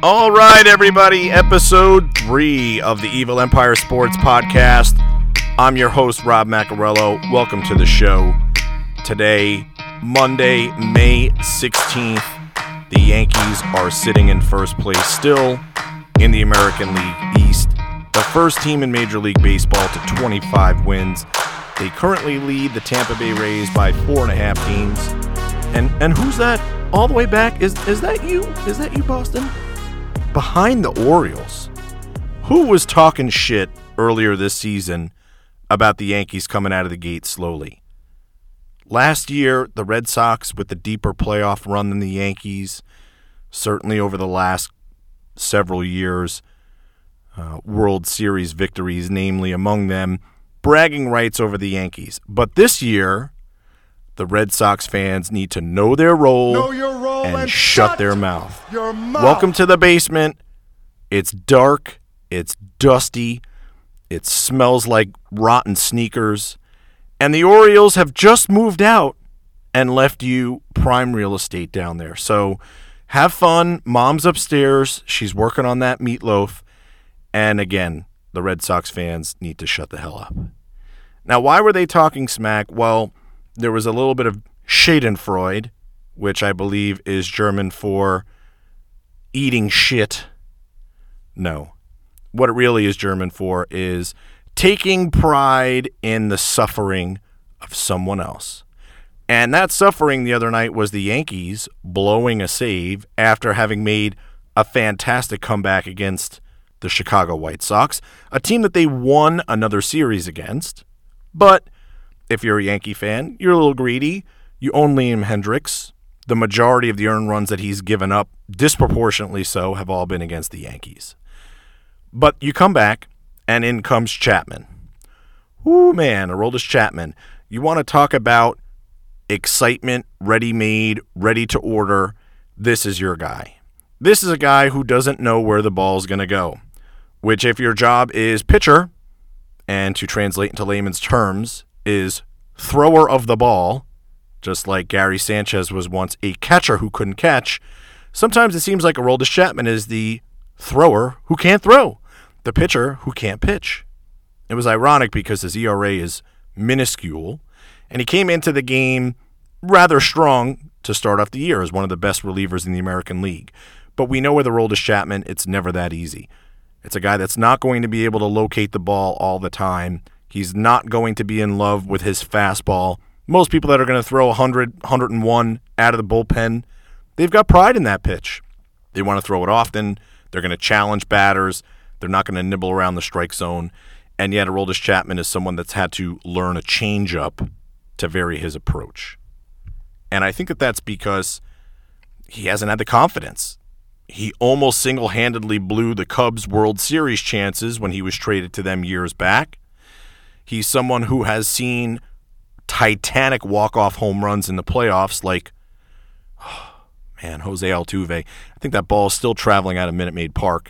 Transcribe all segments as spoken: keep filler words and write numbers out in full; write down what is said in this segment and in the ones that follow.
All right, everybody, episode three of the Evil Empire Sports Podcast. I'm your host, Rob Macarello. Welcome to the show. Today, Monday, May sixteenth, the Yankees are sitting in first place still in the American League East. The first team in Major League Baseball to twenty-five wins. They currently lead the Tampa Bay Rays by four and a half games. And and who's that all the way back? Is is that you? Is that you, Boston? Behind the Orioles. Who was talking shit earlier this season about the Yankees coming out of the gate slowly? Last year, the Red Sox with the deeper playoff run than the Yankees, certainly over the last several years, uh, World Series victories, namely among them, bragging rights over the Yankees. But this year, the Red Sox fans need to know their role, know your role and, and shut, shut their mouth. your mouth. Welcome to the basement. It's dark. It's dusty. It smells like rotten sneakers. And the Orioles have just moved out and left you prime real estate down there. So have fun. Mom's upstairs. She's working on that meatloaf. And again, the Red Sox fans need to shut the hell up. Now, why were they talking smack? Well, there was a little bit of Schadenfreude, which I believe is German for eating shit. No. What it really is German for is taking pride in the suffering of someone else. And that suffering the other night was the Yankees blowing a save after having made a fantastic comeback against the Chicago White Sox, a team that they won another series against. But if you're a Yankee fan, you're a little greedy. You own Liam Hendricks. The majority of the earned runs that he's given up, disproportionately so, have all been against the Yankees. But you come back, and in comes Chapman. Ooh, man, Aroldis Chapman. You want to talk about excitement, ready-made, ready to order. This is your guy. This is a guy who doesn't know where the ball's going to go, which if your job is pitcher, and to translate into layman's terms, is thrower of the ball, just like Gary Sanchez was once a catcher who couldn't catch, sometimes it seems like Aroldis Chapman is the thrower who can't throw, the pitcher who can't pitch. It was ironic because his E R A is minuscule, and he came into the game rather strong to start off the year as one of the best relievers in the American League. But we know with Aroldis Chapman, it's never that easy. It's a guy that's not going to be able to locate the ball all the time. He's not going to be in love with his fastball. Most people that are going to throw one hundred, one oh one out of the bullpen, they've got pride in that pitch. They want to throw it often. They're going to challenge batters. They're not going to nibble around the strike zone. And yet Aroldis Chapman is someone that's had to learn a changeup to vary his approach. And I think that that's because he hasn't had the confidence. He almost single-handedly blew the Cubs' World Series chances when he was traded to them years back. He's someone who has seen titanic walk-off home runs in the playoffs like, oh, man, Jose Altuve. I think that ball is still traveling out of Minute Maid Park.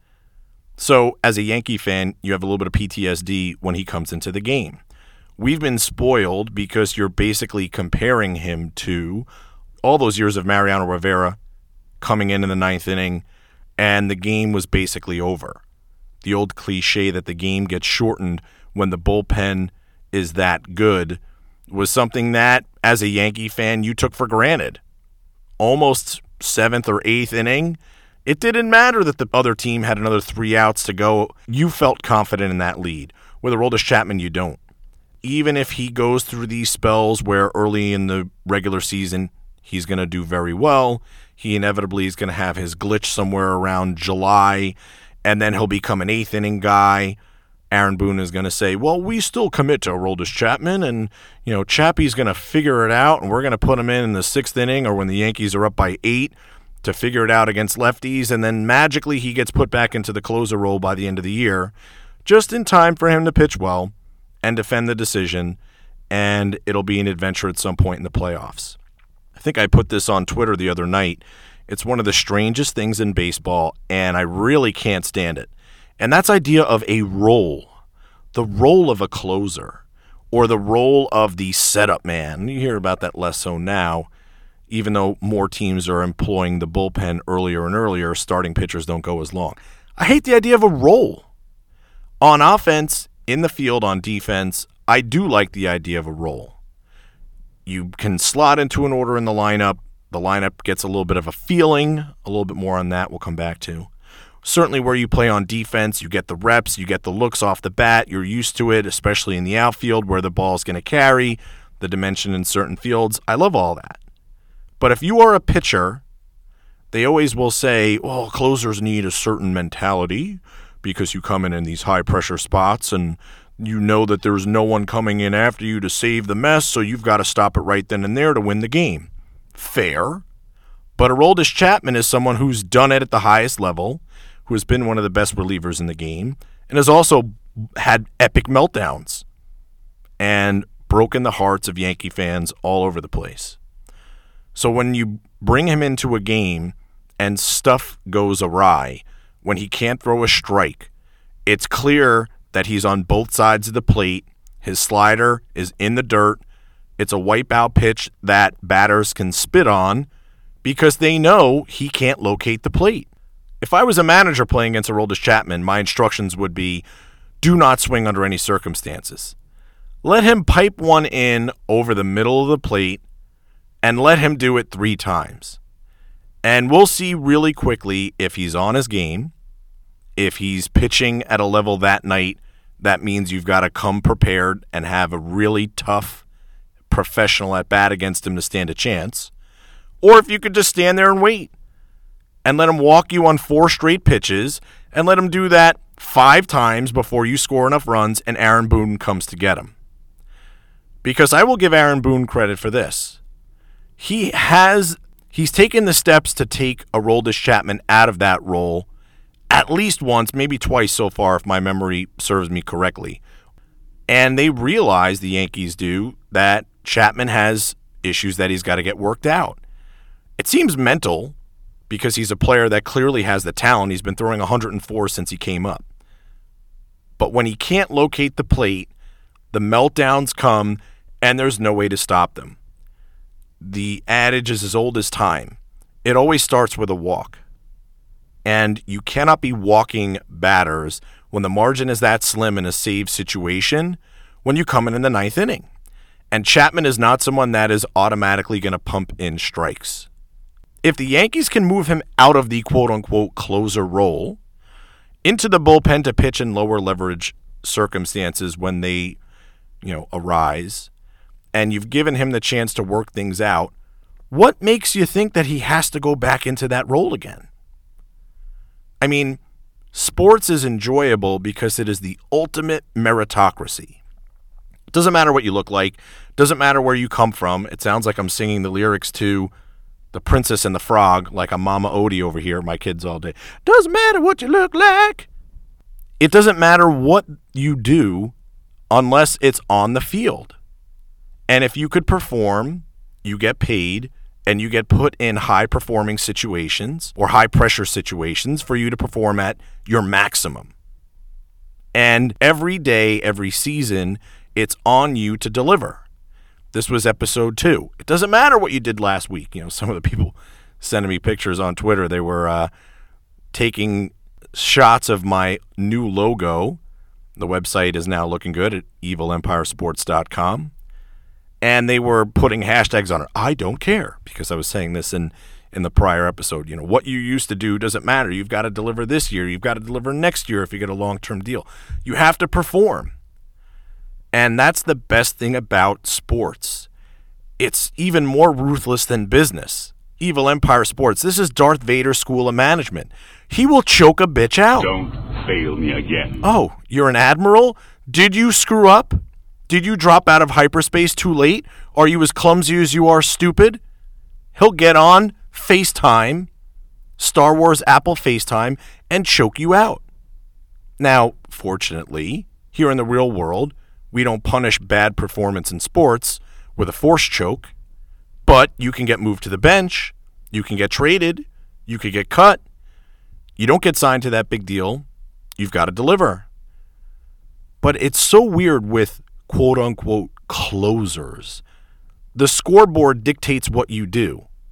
So as a Yankee fan, you have a little bit of P T S D when he comes into the game. We've been spoiled because you're basically comparing him to all those years of Mariano Rivera coming in in the ninth inning, and the game was basically over. The old cliche that the game gets shortened when the bullpen is that good was something that, as a Yankee fan, you took for granted. Almost seventh or eighth inning, it didn't matter that the other team had another three outs to go. You felt confident in that lead. With Aroldis Chapman, you don't. Even if he goes through these spells where early in the regular season he's going to do very well, he inevitably is going to have his glitch somewhere around July, and then he'll become an eighth inning guy. Aaron Boone is going to say, well, we still commit to Aroldis Chapman, and, you know, Chappie's going to figure it out, and we're going to put him in in the sixth inning or when the Yankees are up by eight to figure it out against lefties, and then magically he gets put back into the closer role by the end of the year, just in time for him to pitch well and defend the decision, and it'll be an adventure at some point in the playoffs. I think I put this on Twitter the other night. It's one of the strangest things in baseball, and I really can't stand it. And that's idea of a role, the role of a closer, or the role of the setup man. You hear about that less so now. even though more teams are employing the bullpen earlier and earlier, starting pitchers don't go as long. I hate the idea of a roll. On offense, in the field, on defense, I do like the idea of a roll. You can slot into an order in the lineup. The lineup gets a little bit of a feeling. A little bit more on that we'll come back to. Certainly where you play on defense, you get the reps, you get the looks off the bat. You're used to it, especially in the outfield where the ball's going to carry, the dimension in certain fields. I love all that. But if you are a pitcher, they always will say, well, closers need a certain mentality because you come in in these high-pressure spots and you know that there's no one coming in after you to save the mess, so you've got to stop it right then and there to win the game. Fair. But Aroldis Chapman is someone who's done it at the highest level, who has been one of the best relievers in the game, and has also had epic meltdowns and broken the hearts of Yankee fans all over the place. So when you bring him into a game and stuff goes awry, when he can't throw a strike, it's clear that he's on both sides of the plate. His slider is in the dirt. It's a wipeout pitch that batters can spit on because they know he can't locate the plate. If I was a manager playing against Aroldis Chapman, my instructions would be, do not swing under any circumstances. Let him pipe one in over the middle of the plate and let him do it three times. And we'll see really quickly if he's on his game, if he's pitching at a level that night. That means you've got to come prepared and have a really tough professional at bat against him to stand a chance. Or if you could just stand there and wait and let him walk you on four straight pitches and let him do that five times before you score enough runs and Aaron Boone comes to get him. Because I will give Aaron Boone credit for this. He has, he's taken the steps to take Aroldis Chapman out of that role at least once, maybe twice so far, if my memory serves me correctly. And they realize, the Yankees do, that Chapman has issues that he's got to get worked out. It seems mental because he's a player that clearly has the talent. He's been throwing one hundred four since he came up. But when he can't locate the plate, the meltdowns come, and there's no way to stop them. The adage is as old as time. It always starts with a walk. And you cannot be walking batters when the margin is that slim in a save situation when you come in in the ninth inning. And Chapman is not someone that is automatically going to pump in strikes. If the Yankees can move him out of the quote-unquote closer role into the bullpen to pitch in lower leverage circumstances when they, you know, arise, and you've given him the chance to work things out, what makes you think that he has to go back into that role again? I mean, sports is enjoyable because it is the ultimate meritocracy. It doesn't matter what you look like. Doesn't matter where you come from. It sounds like I'm singing the lyrics to The Princess and the Frog, like a Mama Odie over here, my kids all day. Doesn't matter what you look like. It doesn't matter what you do unless it's on the field. And if you could perform, you get paid, and you get put in high-performing situations or high-pressure situations for you to perform at your maximum. And every day, every season, it's on you to deliver. This was episode two. It doesn't matter what you did last week. You know, some of the people sending me pictures on Twitter, they were uh, taking shots of my new logo. The website is now looking good at evil empire sports dot com. And they were putting hashtags on it. I don't care, because I was saying this in, in the prior episode. You know, what you used to do doesn't matter. You've got to deliver this year. You've got to deliver next year if you get a long-term deal. You have to perform. And that's the best thing about sports. It's even more ruthless than business. Evil Empire Sports. This is Darth Vader's School of Management. He will choke a bitch out. Don't fail me again. Oh, you're an admiral? Did you screw up? Did you drop out of hyperspace too late? Are you as clumsy as you are stupid? He'll get on FaceTime, Star Wars Apple FaceTime, and choke you out. Now, fortunately, here in the real world, we don't punish bad performance in sports with a force choke, but you can get moved to the bench, you can get traded, you could get cut. You don't get signed to that big deal. You've got to deliver. But it's so weird with quote-unquote closers. The scoreboard dictates what you do.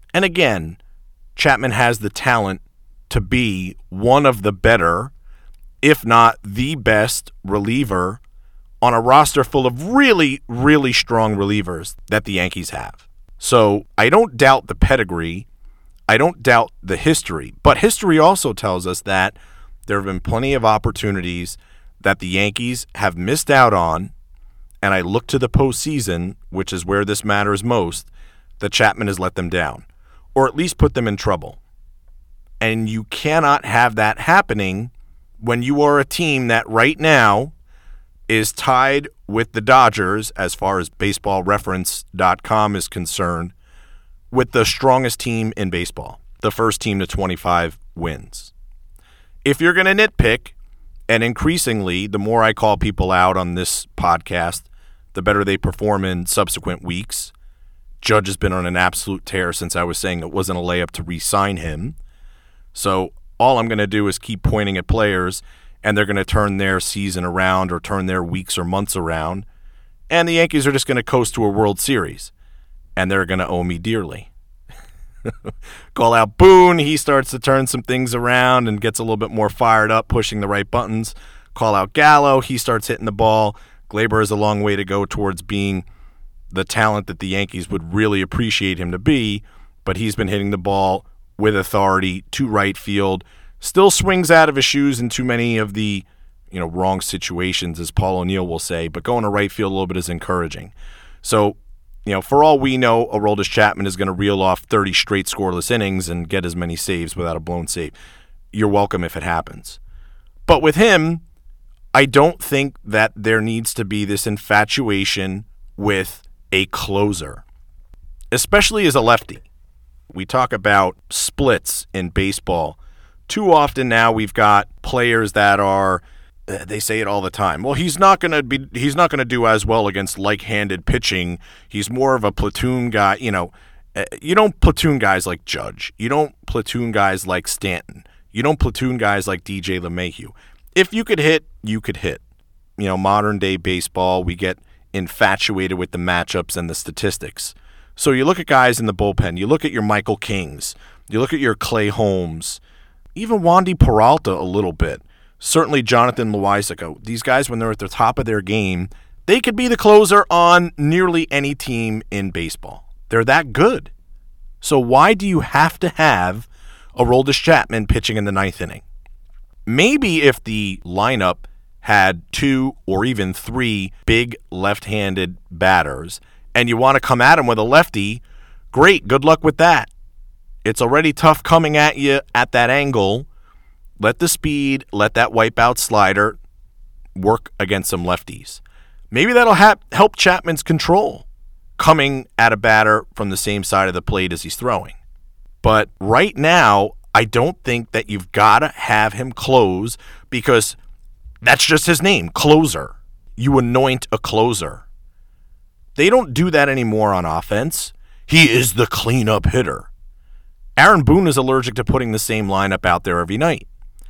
And again, Chapman has the talent to be one of the better, if not the best, reliever on a roster full of really, really strong relievers that the Yankees have. So I don't doubt the pedigree. I don't doubt the history. But history also tells us that there have been plenty of opportunities that the Yankees have missed out on, and I look to the postseason, which is where this matters most, that Chapman has let them down, or at least put them in trouble. And you cannot have that happening when you are a team that right now is tied with the Dodgers, as far as baseball reference dot com is concerned, with the strongest team in baseball, the first team to twenty-five wins. If you're going to nitpick, and increasingly, the more I call people out on this podcast, the better they perform in subsequent weeks. Judge has been on an absolute tear since I was saying it wasn't a layup to re-sign him. So all I'm going to do is keep pointing at players, and they're going to turn their season around or turn their weeks or months around, and the Yankees are just going to coast to a World Series, and they're going to owe me dearly. Call out Boone, he starts to turn some things around and gets a little bit more fired up, pushing the right buttons. Call out Gallo, he starts hitting the ball. Gleyber has a long way to go towards being the talent that the Yankees would really appreciate him to be, but he's been hitting the ball with authority to right field. Still swings out of his shoes in too many of the, you know, wrong situations, as Paul O'Neill will say, but going to right field a little bit is encouraging. So, you know, for all we know, Aroldis Chapman is going to reel off thirty straight scoreless innings and get as many saves without a blown save. You're welcome if it happens. But with him, I don't think that there needs to be this infatuation with a closer, especially as a lefty. We talk about splits in baseball. Too often now we've got players that are, they say it all the time. Well, he's not going to be he's not going to do as well against like-handed pitching. He's more of a platoon guy, you know. You don't platoon guys like Judge. You don't platoon guys like Stanton. You don't platoon guys like D J LeMahieu. If you could hit, you could hit. You know, modern-day baseball, we get infatuated with the matchups and the statistics. So you look at guys in the bullpen. You look at your Michael Kings. You look at your Clay Holmes. Even Wandy Peralta a little bit. Certainly Jonathan Loáisiga. These guys, when they're at the top of their game, they could be the closer on nearly any team in baseball. They're that good. So why do you have to have Aroldis Chapman pitching in the ninth inning? Maybe if the lineup had two or even three big left-handed batters and you want to come at him with a lefty, great, good luck with that. It's already tough coming at you at that angle. Let the speed, let that wipeout slider work against some lefties. Maybe that'll ha- help Chapman's control coming at a batter from the same side of the plate as he's throwing. But right now, I don't think that you've got to have him close because that's just his name, closer. You anoint a closer. They don't do that anymore on offense. He is the cleanup hitter. Aaron Boone is allergic to putting the same lineup out there every night.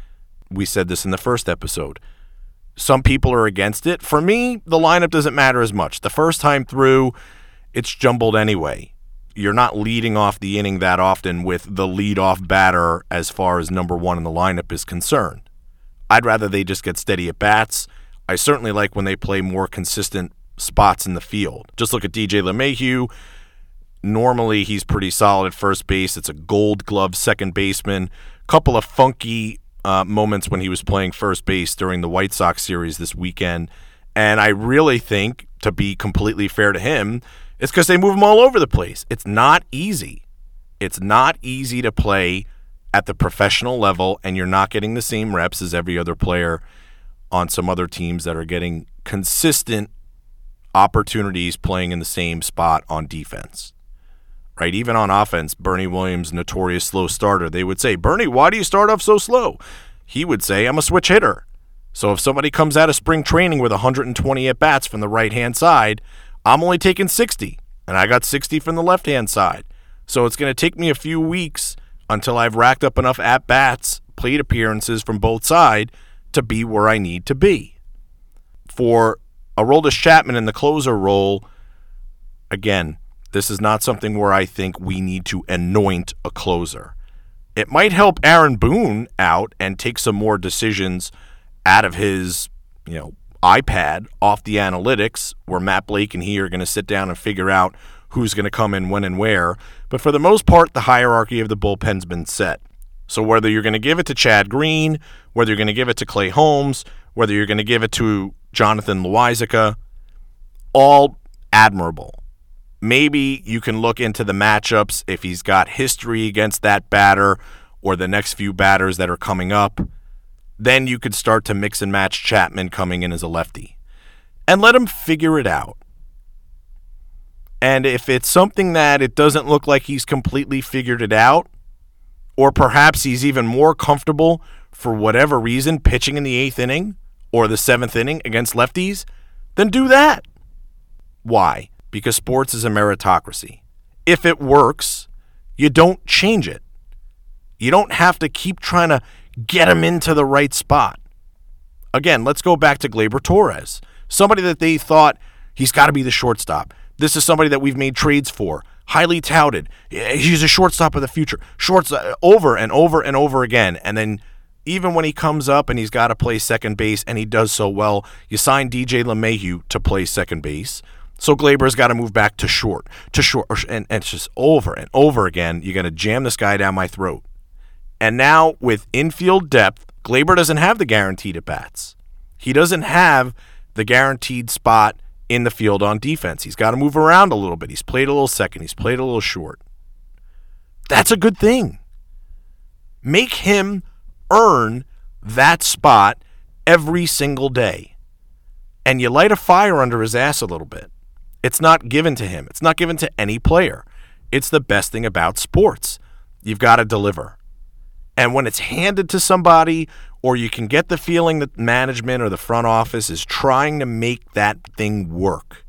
We said this in the first episode. Some people are against it. For me, the lineup doesn't matter as much. The first time through, it's jumbled anyway. You're not leading off the inning that often with the leadoff batter as far as number one in the lineup is concerned. I'd rather they just get steady at bats. I certainly like when they play more consistent spots in the field. Just look at D J LeMahieu. Normally, he's pretty solid at first base. It's a gold glove second baseman. Couple of funky uh, moments when he was playing first base during the White Sox series this weekend. And I really think, to be completely fair to him, it's because they move him all over the place. It's not easy. It's not easy to play at the professional level, and you're not getting the same reps as every other player on some other teams that are getting consistent opportunities playing in the same spot on defense. Right? Even on offense, Bernie Williams, notorious slow starter, they would say, Bernie, why do you start off so slow? He would say, I'm a switch hitter. So if somebody comes out of spring training with one hundred twenty at-bats from the right-hand side, I'm only taking sixty, and I got sixty from the left-hand side. So it's going to take me a few weeks until I've racked up enough at-bats, plate appearances from both sides to be where I need to be. For Aroldis Chapman in the closer role, again, This is not something where I think we need to anoint a closer. It might help Aaron Boone out and take some more decisions out of his, you know, iPad off the analytics, where Matt Blake and he are going to sit down and figure out who's going to come in when and where. But for the most part, the hierarchy of the bullpen's been set. So whether you're going to give it to Chad Green, whether you're going to give it to Clay Holmes, whether you're going to give it to Jonathan Loaisiga, all admirable. Maybe you can look into the matchups if he's got history against that batter or the next few batters that are coming up. Then you could start to mix and match Chapman coming in as a lefty. And let him figure it out. And if it's something that it doesn't look like he's completely figured it out, or perhaps he's even more comfortable for whatever reason pitching in the eighth inning or the seventh inning against lefties, then do that. Why? Because sports is a meritocracy. If it works, you don't change it. You don't have to keep trying to get him into the right spot. Again, let's go back to Gleyber Torres, somebody that they thought he's got to be the shortstop. This is somebody that we've made trades for, highly touted. He's a shortstop of the future. Shortstop over and over and over again. And then even when he comes up and he's got to play second base and he does so well, you sign D J LeMahieu to play second base. So Gleyber's got to move back to short, to short, and, and it's just over and over again. You're going to jam this guy down my throat. And now with infield depth, Gleyber doesn't have the guaranteed at-bats. He doesn't have the guaranteed spot in the field on defense. He's got to move around a little bit. He's played a little second. He's played a little short. That's a good thing. Make him earn that spot every single day. And you light a fire under his ass a little bit. It's not given to him. It's not given to any player. It's the best thing about sports. You've got to deliver. And when it's handed to somebody, or you can get the feeling that management or the front office is trying to make that thing work,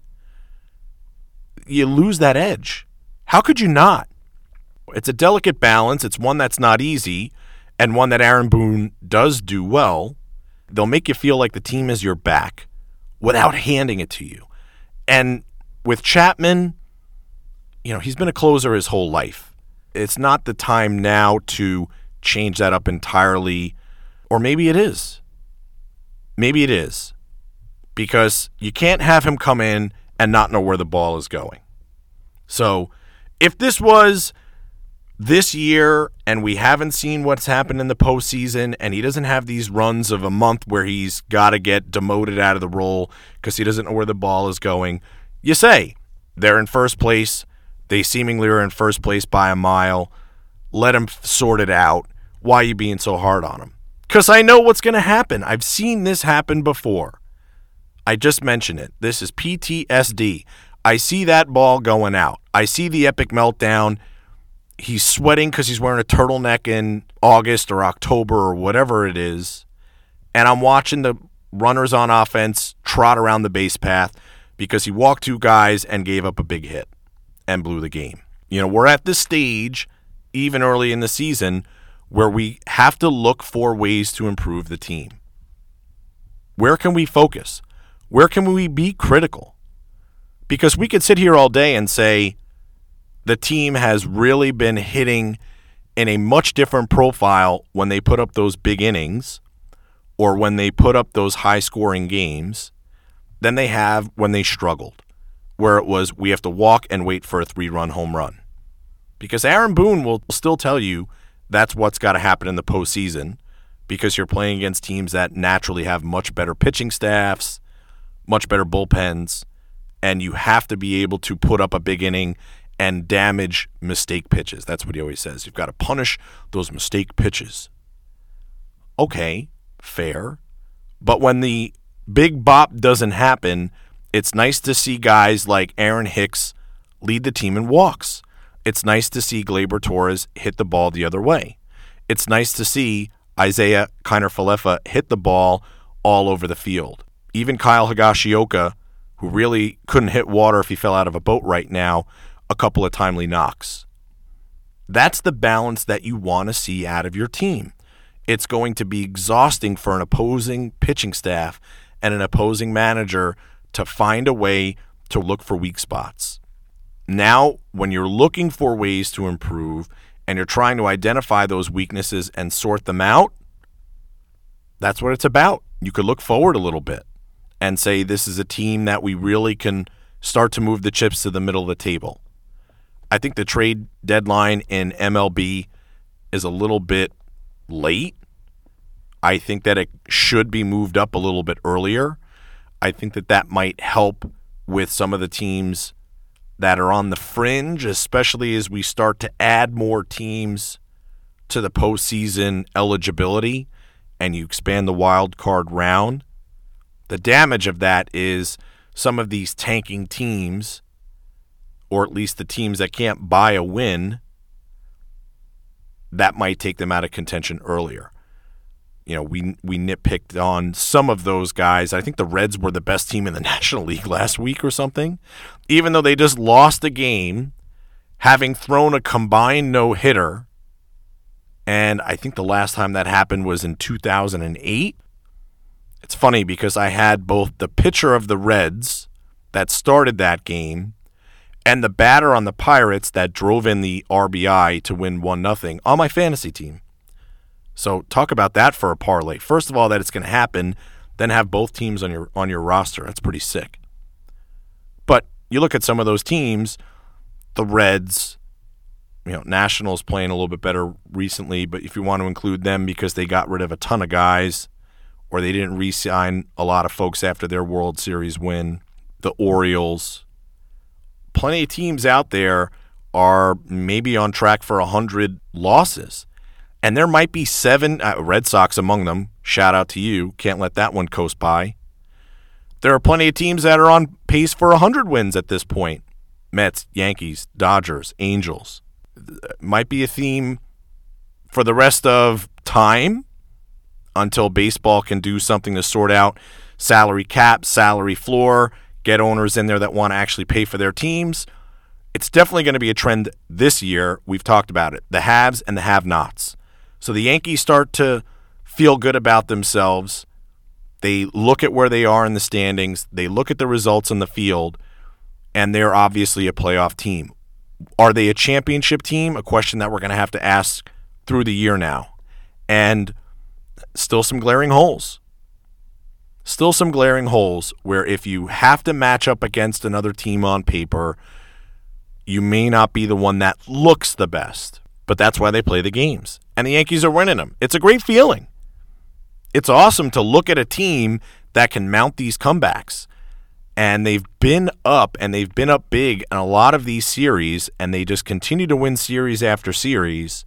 you lose that edge. How could you not? It's a delicate balance. It's one that's not easy, and one that Aaron Boone does do well. They'll make you feel like the team is your back without handing it to you. And with Chapman, you know, he's been a closer his whole life. It's not the time now to change that up entirely, or maybe it is. Maybe it is. Because you can't have him come in and not know where the ball is going. So if this was this year and we haven't seen what's happened in the postseason and he doesn't have these runs of a month where he's got to get demoted out of the role because he doesn't know where the ball is going, you say, they're in first place. They seemingly are in first place by a mile. Let him sort it out. Why are you being so hard on him? Because I know what's going to happen. I've seen this happen before. I just mentioned it. This is P T S D. I see that ball going out. I see the epic meltdown. He's sweating because he's wearing a turtleneck in August or October or whatever it is. And I'm watching the runners on offense trot around the base path because he walked two guys and gave up a big hit and blew the game. You know, we're at this stage, even early in the season, where we have to look for ways to improve the team. Where can we focus? Where can we be critical? Because we could sit here all day and say the team has really been hitting in a much different profile when they put up those big innings or when they put up those high-scoring games than they have when they struggled, where it was we have to walk and wait for a three-run home run. Because Aaron Boone will still tell you that's what's got to happen in the postseason because you're playing against teams that naturally have much better pitching staffs, much better bullpens, and you have to be able to put up a big inning and damage mistake pitches. That's what he always says. You've got to punish those mistake pitches. Okay, fair. But when the big bop doesn't happen, it's nice to see guys like Aaron Hicks lead the team in walks. It's nice to see Gleyber Torres hit the ball the other way. It's nice to see Isaiah Kiner-Falefa hit the ball all over the field. Even Kyle Higashioka, who really couldn't hit water if he fell out of a boat right now, a couple of timely knocks. That's the balance that you want to see out of your team. It's going to be exhausting for an opposing pitching staff and an opposing manager to find a way to look for weak spots. Now, when you're looking for ways to improve and you're trying to identify those weaknesses and sort them out, that's what it's about. You could look forward a little bit and say this is a team that we really can start to move the chips to the middle of the table. I think the trade deadline in M L B is a little bit late. I think that it should be moved up a little bit earlier. I think that that might help with some of the teams that are on the fringe, especially as we start to add more teams to the postseason eligibility and you expand the wild card round. The damage of that is some of these tanking teams, or at least the teams that can't buy a win, that might take them out of contention earlier. You know, we we nitpicked on some of those guys. I think the Reds were the best team in the National League last week or something, even though they just lost a game, having thrown a combined no-hitter. And I think the last time that happened was in two thousand eight. It's funny because I had both the pitcher of the Reds that started that game and the batter on the Pirates that drove in the R B I to win one nothing on my fantasy team. So talk about that for a parlay. First of all, that it's going to happen, then have both teams on your on your roster. That's pretty sick. But you look at some of those teams, the Reds, you know, Nationals playing a little bit better recently, but if you want to include them because they got rid of a ton of guys or they didn't re-sign a lot of folks after their World Series win, the Orioles, plenty of teams out there are maybe on track for one hundred losses. And there might be seven, uh, Red Sox among them. Shout out to you. Can't let that one coast by. There are plenty of teams that are on pace for one hundred wins at this point. Mets, Yankees, Dodgers, Angels. Might be a theme for the rest of time until baseball can do something to sort out salary cap, salary floor, get owners in there that want to actually pay for their teams. It's definitely going to be a trend this year. We've talked about it. The haves and the have-nots. So the Yankees start to feel good about themselves. They look at where they are in the standings. They look at the results in the field, and they're obviously a playoff team. Are they a championship team? A question that we're going to have to ask through the year now. And still some glaring holes. Still some glaring holes where if you have to match up against another team on paper, you may not be the one that looks the best. But that's why they play the games. And the Yankees are winning them. It's a great feeling. It's awesome to look at a team that can mount these comebacks. And they've been up, and they've been up big in a lot of these series, and they just continue to win series after series.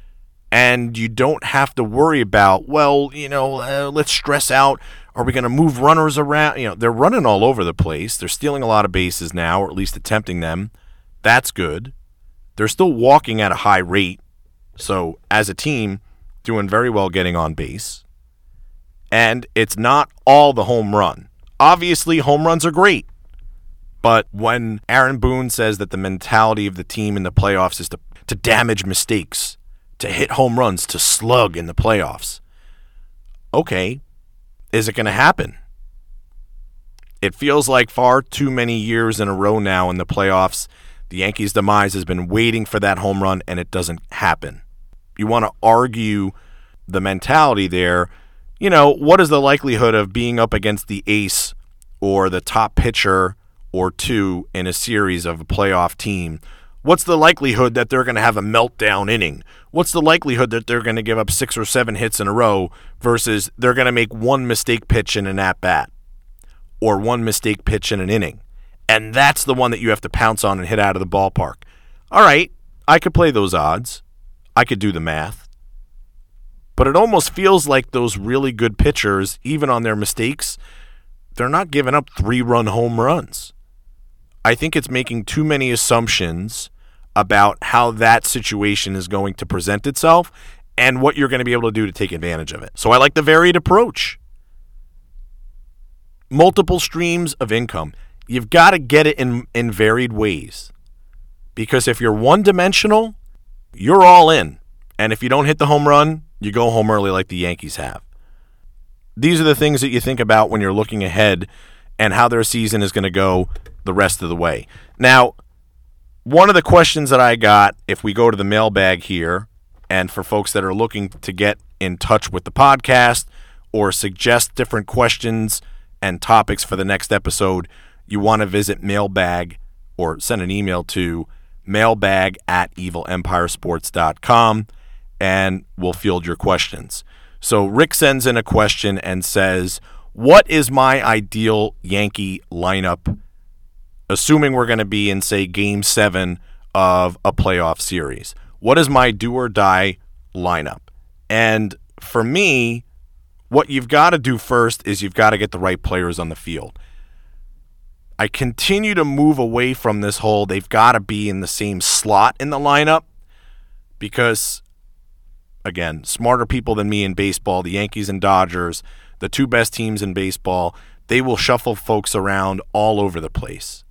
And you don't have to worry about, well, you know, uh, let's stress out. Are we going to move runners around? You know, they're running all over the place. They're stealing a lot of bases now, or at least attempting them. That's good. They're still walking at a high rate. So, as a team, doing very well getting on base. And it's not all the home run. Obviously, home runs are great. But when Aaron Boone says that the mentality of the team in the playoffs is to, to damage mistakes, to hit home runs, to slug in the playoffs, okay, is it going to happen? It feels like far too many years in a row now in the playoffs, the Yankees' demise has been waiting for that home run, and it doesn't happen. You want to argue the mentality there. You know, what is the likelihood of being up against the ace or the top pitcher or two in a series of a playoff team? What's the likelihood that they're going to have a meltdown inning? What's the likelihood that they're going to give up six or seven hits in a row versus they're going to make one mistake pitch in an at-bat or one mistake pitch in an inning? And that's the one that you have to pounce on and hit out of the ballpark. All right, I could play those odds. I could do the math. But it almost feels like those really good pitchers, even on their mistakes, they're not giving up three-run home runs. I think it's making too many assumptions about how that situation is going to present itself and what you're going to be able to do to take advantage of it. So I like the varied approach. Multiple streams of income. You've got to get it in, in varied ways. Because if you're one-dimensional, you're all in. And if you don't hit the home run, you go home early like the Yankees have. These are the things that you think about when you're looking ahead and how their season is going to go the rest of the way. Now, one of the questions that I got, if we go to the mailbag here, and for folks that are looking to get in touch with the podcast or suggest different questions and topics for the next episode, you want to visit mailbag or send an email to mailbag at evil empire sports dot com, and we'll field your questions. So Rick sends in a question and says, what is my ideal Yankee lineup, assuming we're going to be in, say, Game seven of a playoff series? What is my do-or-die lineup? And for me, what you've got to do first is you've got to get the right players on the field. I continue to move away from this whole they've got to be in the same slot in the lineup because, again, smarter people than me in baseball, the Yankees and Dodgers, the two best teams in baseball, they will shuffle folks around all over the place.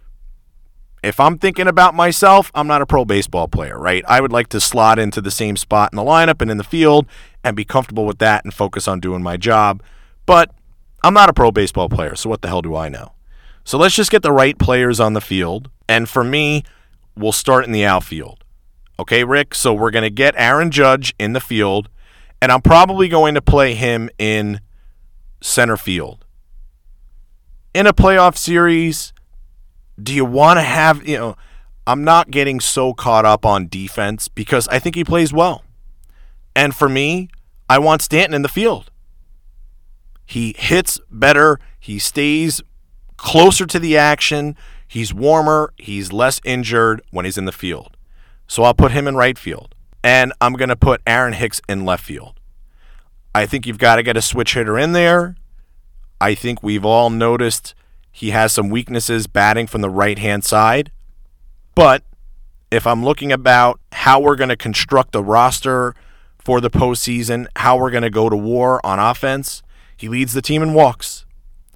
If I'm thinking about myself, I'm not a pro baseball player, right? I would like to slot into the same spot in the lineup and in the field and be comfortable with that and focus on doing my job. But I'm not a pro baseball player, so what the hell do I know? So let's just get the right players on the field. And for me, we'll start in the outfield. Okay, Rick? So we're going to get Aaron Judge in the field, and I'm probably going to play him in center field. In a playoff series, do you want to have, you know, I'm not getting so caught up on defense because I think he plays well. And for me, I want Stanton in the field. He hits better. He stays closer to the action. He's warmer. He's less injured when he's in the field. So I'll put him in right field. And I'm going to put Aaron Hicks in left field. I think you've got to get a switch hitter in there. I think we've all noticed he has some weaknesses batting from the right-hand side. But if I'm looking about how we're going to construct a roster for the postseason, how we're going to go to war on offense, he leads the team in walks.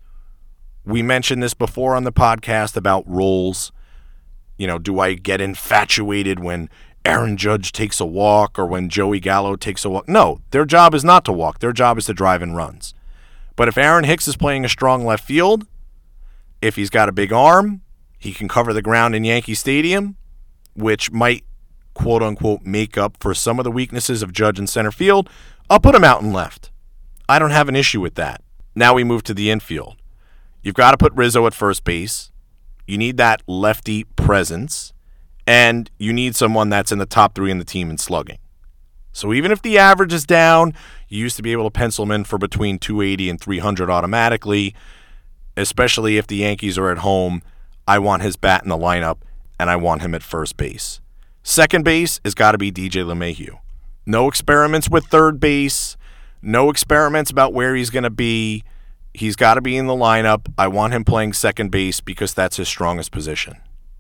We mentioned this before on the podcast about roles. You know, do I get infatuated when Aaron Judge takes a walk or when Joey Gallo takes a walk? No, their job is not to walk. Their job is to drive in runs. But if Aaron Hicks is playing a strong left field, if he's got a big arm, he can cover the ground in Yankee Stadium, which might, quote-unquote, make up for some of the weaknesses of Judge in center field, I'll put him out in left. I don't have an issue with that. Now we move to the infield. You've got to put Rizzo at first base. You need that lefty presence, and you need someone that's in the top three in the team in slugging. So even if the average is down, you used to be able to pencil him in for between two eighty and three hundred automatically, especially if the Yankees are at home. I want his bat in the lineup, and I want him at first base. Second base has got to be D J LeMahieu. No experiments with third base. No experiments about where he's going to be. He's got to be in the lineup. I want him playing second base because that's his strongest position.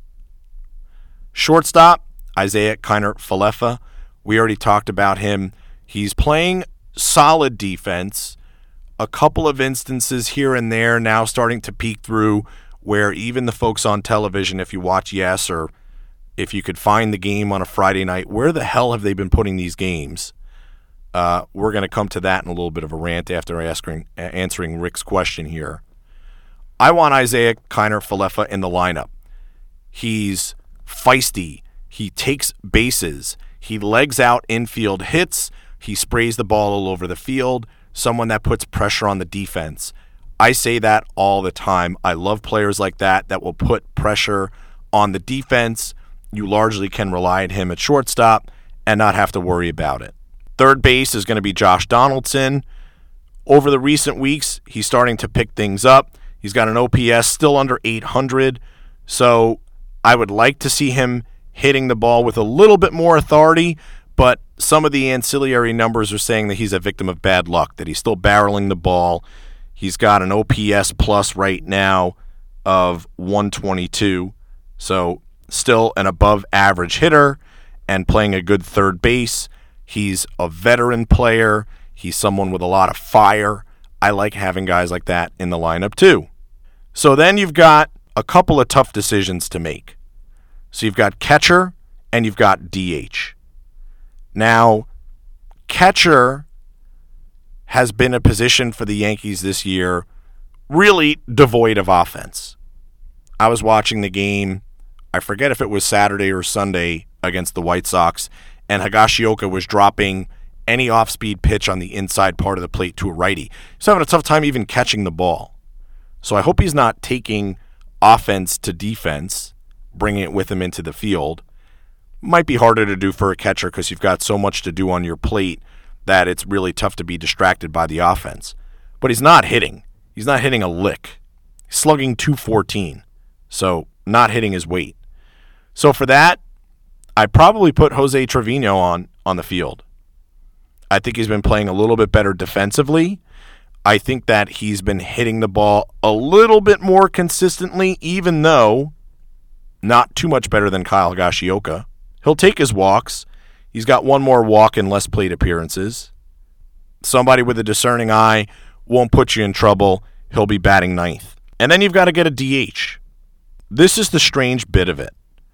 Shortstop, Isaiah Kiner-Falefa. We already talked about him. He's playing solid defense. A couple of instances here and there now starting to peek through where even the folks on television, if you watch Yes or if you could find the game on a Friday night, where the hell have they been putting these games? Uh, we're going to come to that in a little bit of a rant after asking, answering Rick's question here. I want Isaiah Kiner-Falefa in the lineup. He's feisty. He takes bases. He legs out infield hits. He sprays the ball all over the field. Someone that puts pressure on the defense. I say that all the time. I love players like that that will put pressure on the defense. You largely can rely on him at shortstop and not have to worry about it. Third base is going to be Josh Donaldson. Over the recent weeks, he's starting to pick things up. He's got an O P S still under eight hundred, so I would like to see him hitting the ball with a little bit more authority, but some of the ancillary numbers are saying that he's a victim of bad luck, that he's still barreling the ball. He's got an O P S plus right now of one twenty-two, so still an above average hitter and playing a good third base. He's a veteran player. He's someone with a lot of fire. I like having guys like that in the lineup too. So then you've got a couple of tough decisions to make. So you've got catcher and you've got D H. Now, catcher has been a position for the Yankees this year really devoid of offense. I was watching the game I forget if it was Saturday or Sunday against the White Sox, and Higashioka was dropping any off-speed pitch on the inside part of the plate to a righty. He's having a tough time even catching the ball. So I hope he's not taking offense to defense, bringing it with him into the field. Might be harder to do for a catcher because you've got so much to do on your plate that it's really tough to be distracted by the offense. But he's not hitting. He's not hitting a lick. He's slugging two fourteen, so not hitting his weight. So for that, I'd probably put Jose Trevino on, on the field. I think he's been playing a little bit better defensively. I think that he's been hitting the ball a little bit more consistently, even though not too much better than Kyle Higashioka. He'll take his walks. He's got one more walk and less plate appearances. Somebody with a discerning eye won't put you in trouble. He'll be batting ninth. And then you've got to get a D H. This is the strange bit of it.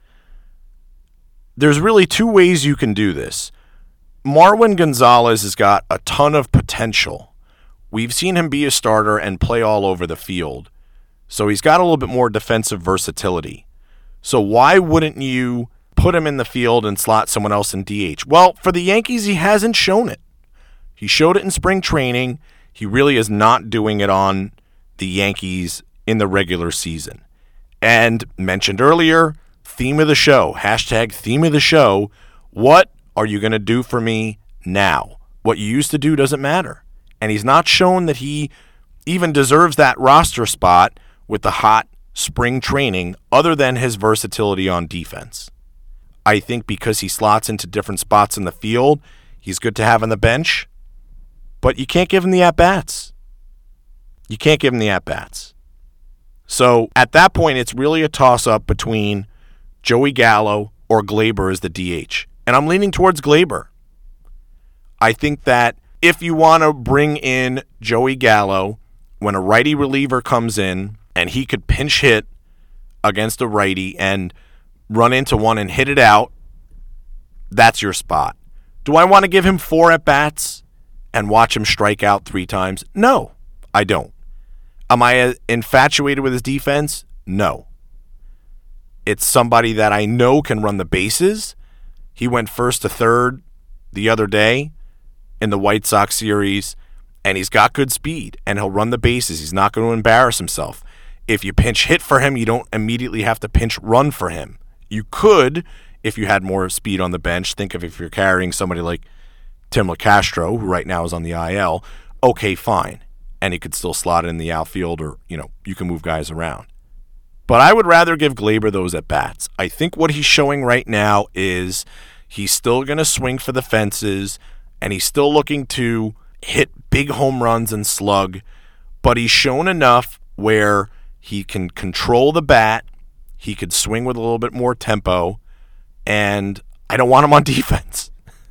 There's really two ways you can do this. Marwin Gonzalez has got a ton of potential. We've seen him be a starter and play all over the field. So he's got a little bit more defensive versatility. So why wouldn't you put him in the field and slot someone else in D H? Well, for the Yankees, he hasn't shown it. He showed it in spring training. He really is not doing it on the Yankees in the regular season. And mentioned earlier, theme of the show, hashtag theme of the show, what are you going to do for me now? What you used to do doesn't matter. And he's not shown that he even deserves that roster spot with the hot spring training other than his versatility on defense. I think because he slots into different spots in the field, he's good to have on the bench, but you can't give him the at-bats. You can't give him the at-bats. So at that point, it's really a toss-up between Joey Gallo or Gleyber as the D H. And I'm leaning towards Gleyber. I think that if you want to bring in Joey Gallo when a righty reliever comes in and he could pinch hit against a righty and run into one and hit it out, that's your spot. Do I want to give him four at-bats and watch him strike out three times? No, I don't. Am I infatuated with his defense? No. It's somebody that I know can run the bases. He went first to third the other day in the White Sox series, and he's got good speed, and he'll run the bases. He's not going to embarrass himself. If you pinch hit for him, you don't immediately have to pinch run for him. You could, if you had more speed on the bench. Think of if you're carrying somebody like Tim LeCastro, who right now is on the I L, okay, fine. And he could still slot in the outfield, or, you know, you can move guys around. But I would rather give Gleyber those at-bats. I think what he's showing right now is he's still going to swing for the fences, and he's still looking to hit big home runs and slug, but he's shown enough where he can control the bat, he could swing with a little bit more tempo, and I don't want him on defense.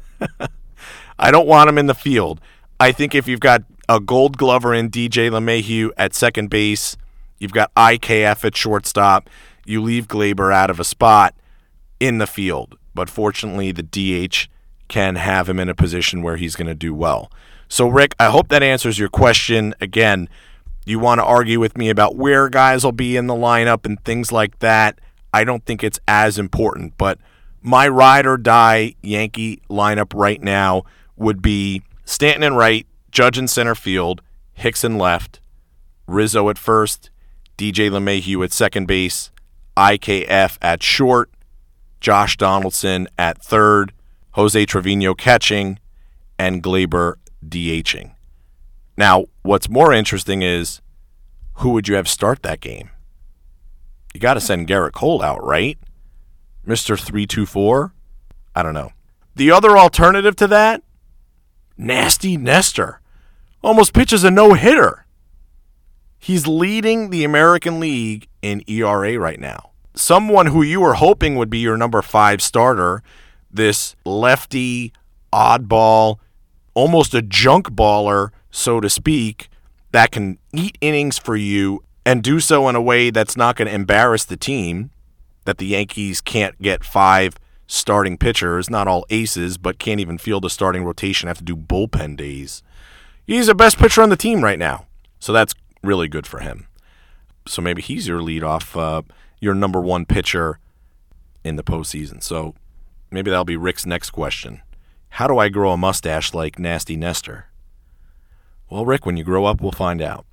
I don't want him in the field. I think if you've got a Gold Glover in D J LeMahieu at second base, you've got I K F at shortstop, you leave Gleyber out of a spot in the field. But fortunately, the D H can have him in a position where he's going to do well. So, Rick, I hope that answers your question. Again, you want to argue with me about where guys will be in the lineup and things like that. I don't think it's as important. But my ride or die Yankee lineup right now would be Stanton in right, Judge in center field, Hicks in left, Rizzo at first, D J LeMahieu at second base, I K F at short, Josh Donaldson at third, Jose Trevino catching, and Gleyber DHing. Now, what's more interesting is who would you have start that game? You got to send Garrett Cole out, right? Mister three two four? I don't know. The other alternative to that, Nasty Nestor. Almost pitches a no-hitter. He's leading the American League in E R A right now. Someone who you were hoping would be your number five starter, this lefty, oddball, almost a junk baller, so to speak, that can eat innings for you and do so in a way that's not going to embarrass the team, that the Yankees can't get five starting pitchers, not all aces, but can't even field a starting rotation, have to do bullpen days. He's the best pitcher on the team right now, so that's really good for him. So maybe he's your leadoff, uh, your number one pitcher in the postseason. So maybe that'll be Rick's next question. How do I grow a mustache like Nasty Nestor? Well, Rick, when you grow up, we'll find out.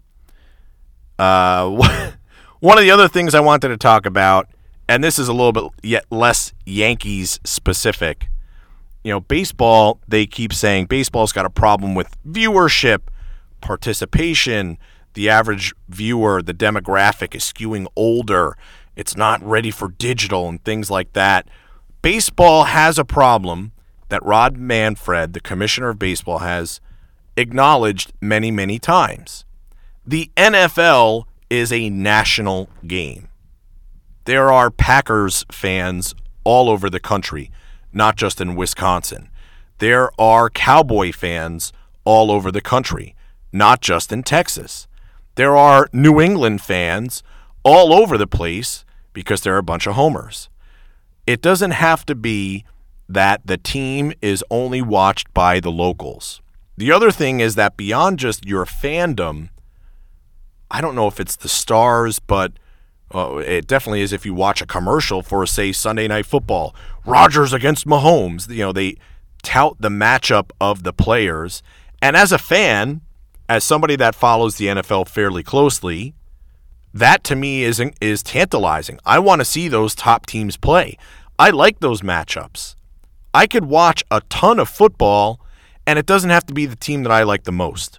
Uh, one of the other things I wanted to talk about, and this is a little bit yet less Yankees specific. You know, baseball, they keep saying baseball's got a problem with viewership, participation. The average viewer, the demographic is skewing older. It's not ready for digital and things like that. Baseball has a problem that Rob Manfred, the commissioner of baseball, has acknowledged many, many times. The N F L is a national game. There are Packers fans all over the country, not just in Wisconsin. There are Cowboy fans all over the country, not just in Texas. There are New England fans all over the place because there are a bunch of homers. It doesn't have to be that the team is only watched by the locals. The other thing is that beyond just your fandom, I don't know if it's the stars, but uh, it definitely is if you watch a commercial for, say, Sunday Night Football, Rodgers against Mahomes. You know, they tout the matchup of the players. And as a fan, as somebody that follows the N F L fairly closely, that to me is is tantalizing. I want to see those top teams play. I like those matchups. I could watch a ton of football, and it doesn't have to be the team that I like the most.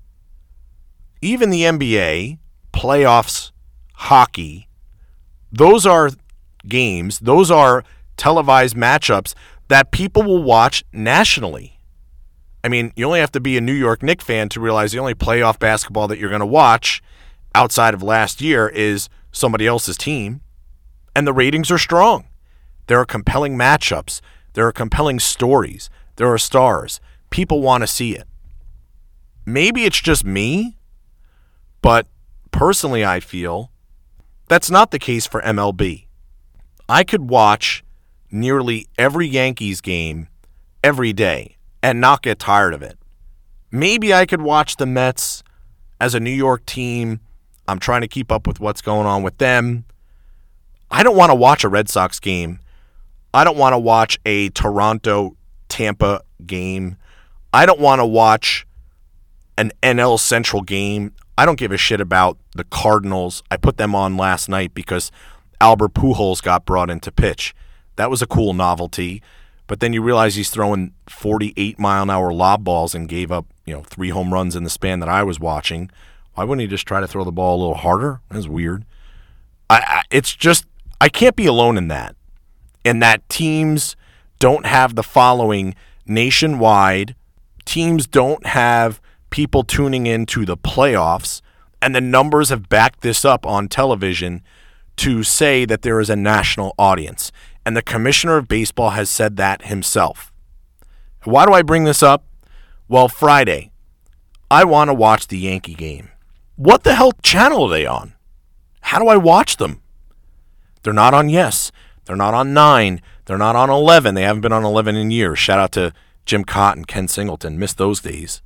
Even the N B A, playoffs, hockey, those are games, those are televised matchups that people will watch nationally. I mean, you only have to be a New York Knicks fan to realize the only playoff basketball that you're going to watch outside of last year is somebody else's team, and the ratings are strong. There are compelling matchups. There are compelling stories. There are stars. People want to see it. Maybe it's just me, but personally I feel that's not the case for M L B. I could watch nearly every Yankees game every day and not get tired of it. Maybe I could watch the Mets as a New York team. I'm trying to keep up with what's going on with them. I don't want to watch a Red Sox game. I don't want to watch a Toronto-Tampa game. I don't want to watch an N L Central game. I don't give a shit about the Cardinals. I put them on last night because Albert Pujols got brought in to pitch. That was a cool novelty. But then you realize he's throwing forty-eight mile an hour lob balls and gave up, you know, three home runs in the span that I was watching. Why wouldn't he just try to throw the ball a little harder? That's weird. I, I it's just I can't be alone in that. And that teams don't have the following nationwide. Teams don't have people tuning in to the playoffs, and the numbers have backed this up on television to say that there is a national audience. And the commissioner of baseball has said that himself. Why do I bring this up? Well, Friday, I want to watch the Yankee game. What the hell channel are they on? How do I watch them? They're not on Yes. They're not on nine. They're not on eleven. They haven't been on eleven in years. Shout out to Jim Cott and Ken Singleton. Missed those days.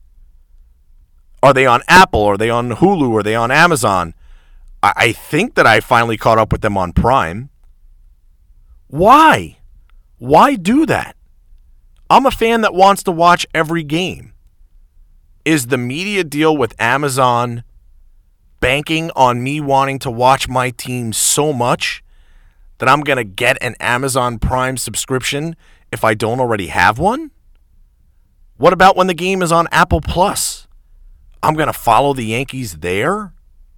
Are they on Apple? Are they on Hulu? Are they on Amazon? I, I think that I finally caught up with them on Prime. Why? Why do that? I'm a fan that wants to watch every game. Is the media deal with Amazon banking on me wanting to watch my team so much that I'm going to get an Amazon Prime subscription if I don't already have one? What about when the game is on Apple Plus? I'm going to follow the Yankees there?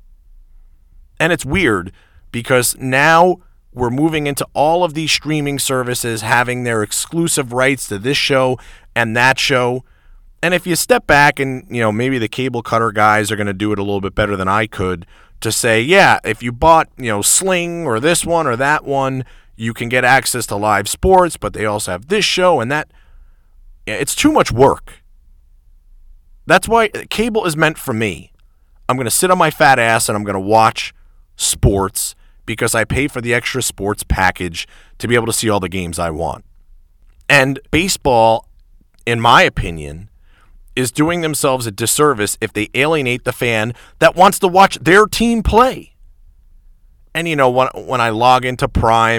And it's weird because now we're moving into all of these streaming services having their exclusive rights to this show and that show. And if you step back and, you know, maybe the cable cutter guys are going to do it a little bit better than I could to say, yeah, if you bought, you know, Sling or this one or that one, you can get access to live sports, but they also have this show and that. It's too much work. That's why cable is meant for me. I'm going to sit on my fat ass and I'm going to watch sports because I pay for the extra sports package to be able to see all the games I want. And baseball, in my opinion, is doing themselves a disservice if they alienate the fan that wants to watch their team play. And, you know, when, when I log into Prime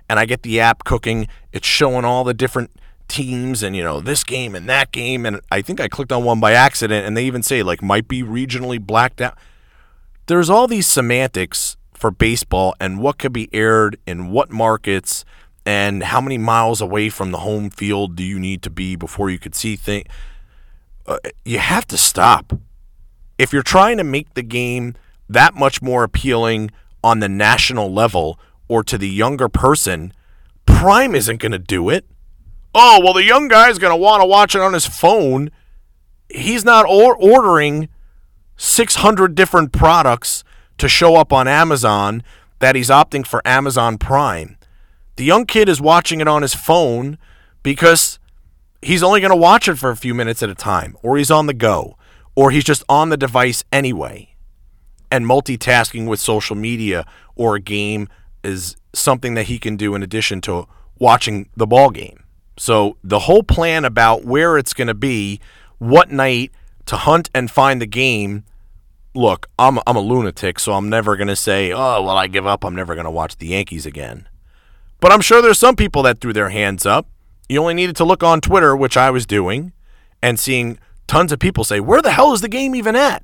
and I get the app cooking. It's showing all the different teams and, you know, this game and that game. And I think I clicked on one by accident, and they even say, like, might be regionally blacked out. There's all these semantics for baseball and what could be aired in what markets and how many miles away from the home field do you need to be before you could see things. Uh, you have to stop. If you're trying to make the game that much more appealing on the national level or to the younger person, Prime isn't going to do it. Oh, well, the young guy's going to want to watch it on his phone. He's not or- ordering six hundred different products to show up on Amazon that he's opting for Amazon Prime. The young kid is watching it on his phone because he's only going to watch it for a few minutes at a time, or he's on the go, or he's just on the device anyway. And multitasking with social media or a game is something that he can do in addition to watching the ball game. So the whole plan about where it's going to be, what night to hunt and find the game, look, I'm I'm a lunatic, so I'm never going to say, oh, well, I give up. I'm never going to watch the Yankees again. But I'm sure there's some people that threw their hands up. You only needed to look on Twitter, which I was doing, and seeing tons of people say, where the hell is the game even at?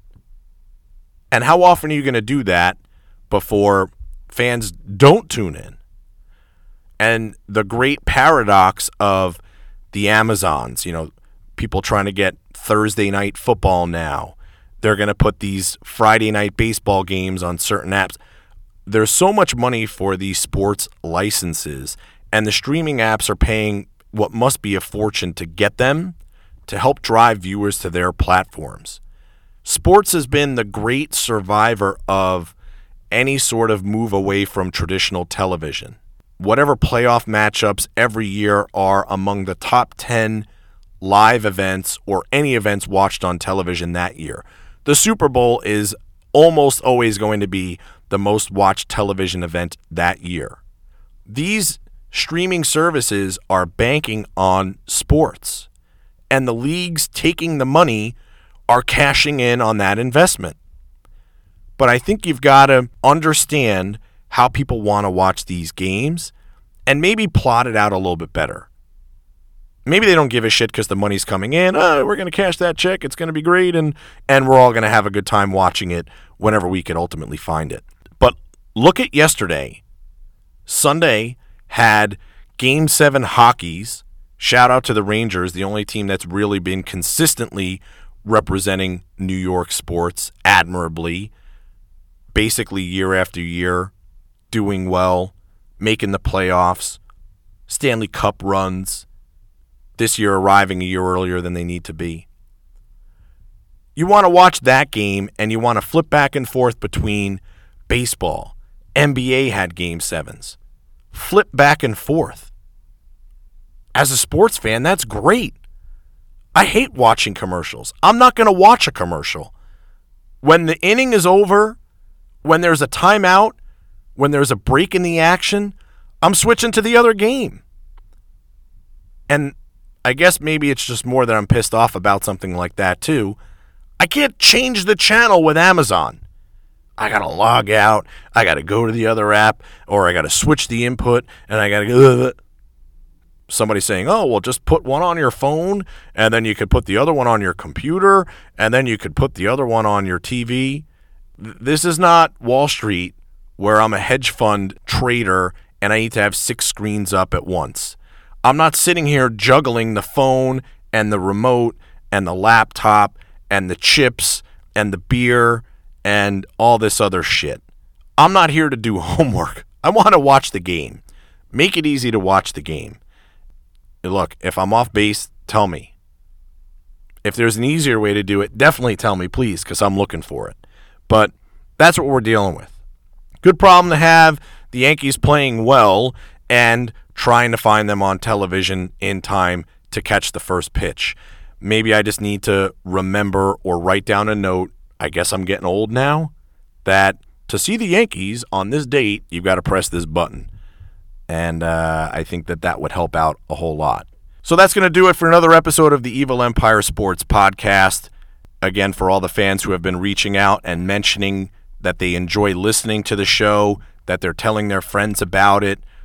And how often are you going to do that before fans don't tune in? And the great paradox of the Amazons, you know, people trying to get Thursday night football now. They're going to put these Friday night baseball games on certain apps. There's so much money for these sports licenses, and the streaming apps are paying what must be a fortune to get them to help drive viewers to their platforms. Sports has been the great survivor of any sort of move away from traditional television. Whatever playoff matchups every year are among the top ten live events or any events watched on television that year. The Super Bowl is almost always going to be the most watched television event that year. These streaming services are banking on sports, and the leagues taking the money are cashing in on that investment. But I think you've got to understand how people want to watch these games and maybe plot it out a little bit better. Maybe they don't give a shit because the money's coming in. Oh, we're going to cash that check. It's going to be great, and and we're all going to have a good time watching it whenever we can ultimately find it. But look at yesterday. Sunday had Game seven hockeys. Shout out to the Rangers, the only team that's really been consistently representing New York sports admirably, basically year after year, doing well, making the playoffs, Stanley Cup runs, this year arriving a year earlier than they need to be. You want to watch that game, and you want to flip back and forth between baseball. N B A had Game sevens. Flip back and forth. As a sports fan, that's great. I hate watching commercials. I'm not going to watch a commercial. When the inning is over, when there's a timeout, when there's a break in the action, I'm switching to the other game. And I guess maybe it's just more that I'm pissed off about something like that too. I can't change the channel with Amazon. I got to log out, I got to go to the other app, or I got to switch the input, and I got to go. Somebody saying, oh, well, just put one on your phone, and then you could put the other one on your computer, and then you could put the other one on your T V. This is not Wall Street where I'm a hedge fund trader and I need to have six screens up at once. I'm not sitting here juggling the phone and the remote and the laptop and the chips and the beer and all this other shit. I'm not here to do homework. I want to watch the game. Make it easy to watch the game. Look, if I'm off base, tell me. If there's an easier way to do it, definitely tell me, please, because I'm looking for it. But that's what we're dealing with. Good problem to have. The Yankees playing well and trying to find them on television in time to catch the first pitch. Maybe I just need to remember or write down a note, I guess I'm getting old now, that to see the Yankees on this date, you've got to press this button. And uh, I think that that would help out a whole lot. So that's going to do it for another episode of the Evil Empire Sports Podcast. Again, for all the fans who have been reaching out and mentioning that they enjoy listening to the show, that they're telling their friends about it,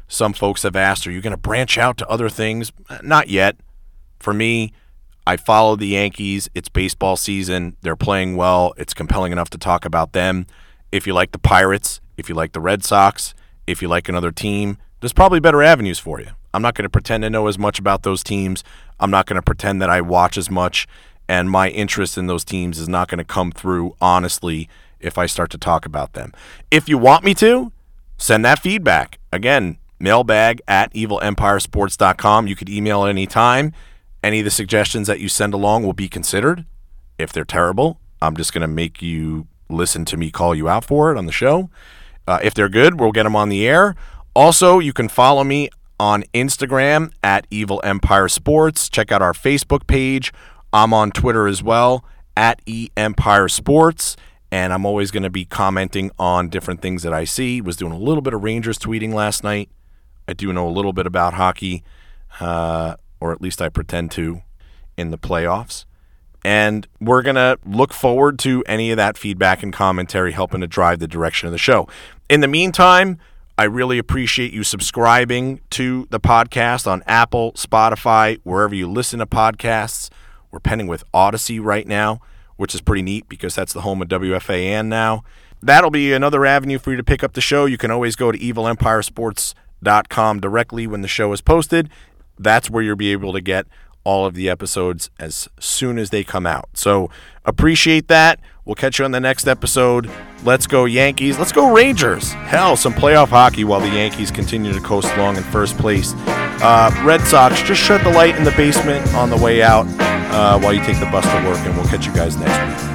Some folks have asked, are you going to branch out to other things? Not yet. For me, I follow the Yankees. It's baseball season. They're playing well. It's compelling enough to talk about them. If you like the Pirates, if you like the Red Sox, if you like another team, there's probably better avenues for you. I'm not going to pretend to know as much about those teams. I'm not going to pretend that I watch as much, and my interest in those teams is not going to come through honestly if I start to talk about them. If you want me to, send that feedback. Again, mailbag at evil empire sports dot com. You could email at any time. Any of the suggestions that you send along will be considered. If they're terrible, I'm just going to make you listen to me call you out for it on the show. Uh, if they're good, we'll get them on the air. Also, you can follow me on Instagram at Evil Empire Sports. Check out our Facebook page. I'm on Twitter as well, at E Empire Sports. And I'm always going to be commenting on different things that I see. Was doing a little bit of Rangers tweeting last night. I do know a little bit about hockey, uh, or at least I pretend to, in the playoffs. And we're going to look forward to any of that feedback and commentary helping to drive the direction of the show. In the meantime, I really appreciate you subscribing to the podcast on Apple, Spotify, wherever you listen to podcasts. We're penning with Odyssey right now, which is pretty neat because that's the home of W F A N now. That'll be another avenue for you to pick up the show. You can always go to evil empire sports dot com directly when the show is posted. That's where you'll be able to get all of the episodes as soon as they come out. So appreciate that. We'll catch you on the next episode. Let's go Yankees. Let's go Rangers. Hell, some playoff hockey while the Yankees continue to coast along in first place. Uh, Red Sox, just shut the light in the basement on the way out uh, while you take the bus to work, and we'll catch you guys next week.